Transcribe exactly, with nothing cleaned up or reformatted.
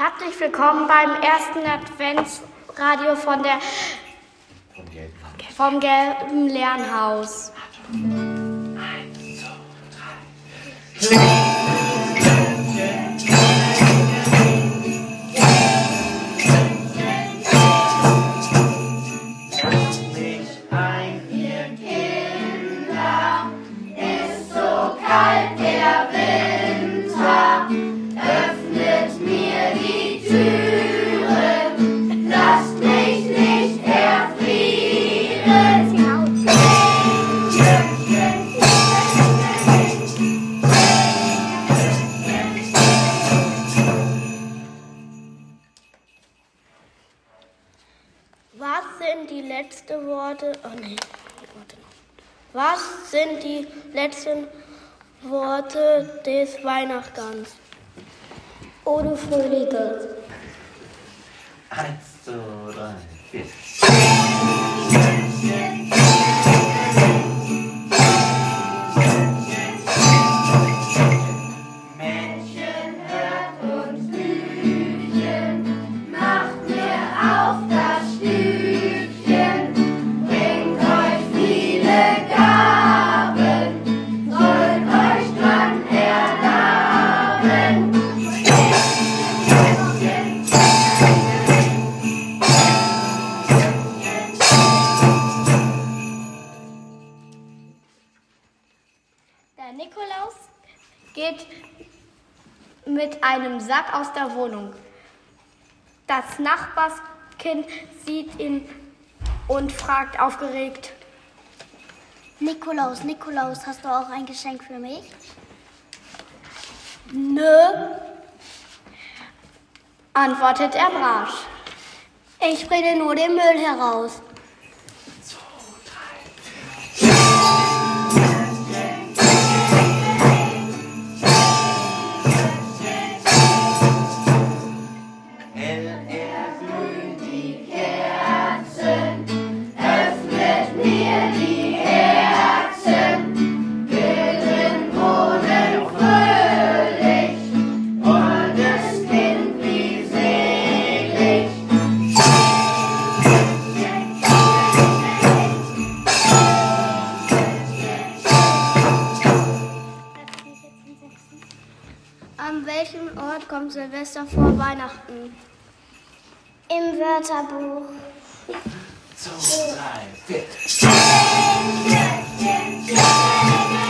Herzlich willkommen beim ersten Adventsradio von der, vom Gelben Lernhaus. Eins, zwei, drei. Was sind die letzten Worte? Oh nee, warte noch. Was sind die letzten Worte des Weihnachtsgangs? O du Fröhliche. Eins, zwei, drei, vier. Männchen, hört uns Blüchen, macht mir auf das Stübchen, bringt euch viele Gaben, sollt euch dran erlaben. Der Nikolaus geht mit einem Sack aus der Wohnung. Das Nachbarskind sieht ihn und fragt aufgeregt: Nikolaus, Nikolaus, hast du auch ein Geschenk für mich? Nö, antwortet er barsch. Ich bringe nur den Müll heraus. An welchem Ort kommt Silvester vor Weihnachten? Im Wörterbuch. Zwei, drei, vier.